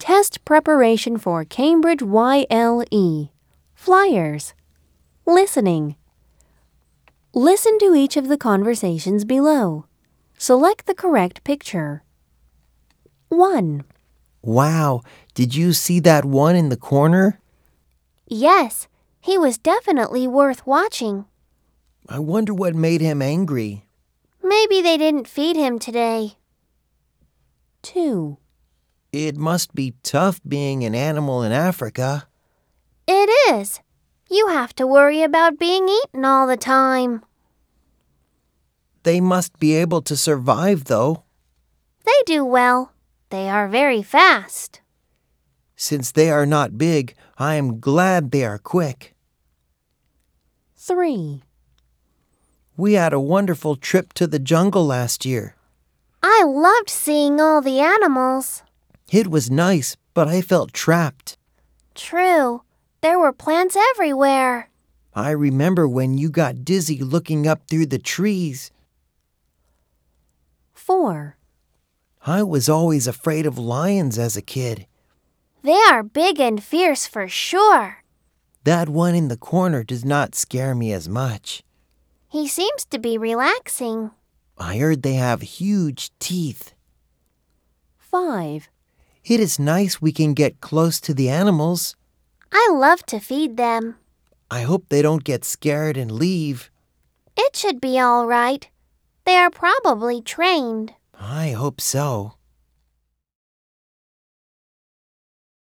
Test preparation for Cambridge YLE. Flyers. Listening. Listen to each of the conversations below. Select the correct picture. 1. Wow, did you see that one in the corner? Yes, he was definitely worth watching. I wonder what made him angry. Maybe they didn't feed him today. 2. It must be tough being an animal in Africa. It is. You have to worry about being eaten all the time. They must be able to survive, though. They do well. They are very fast. Since they are not big, I am glad they are quick. 3. We had a wonderful trip to the jungle last year. I loved seeing all the animals. It was nice, but I felt trapped. True. There were plants everywhere. I remember when you got dizzy looking up through the trees. 4. I was always afraid of lions as a kid. They are big and fierce for sure. That one in the corner does not scare me as much. He seems to be relaxing. I heard they have huge teeth. 5. It is nice we can get close to the animals. I love to feed them. I hope they don't get scared and leave. It should be all right. They are probably trained. I hope so.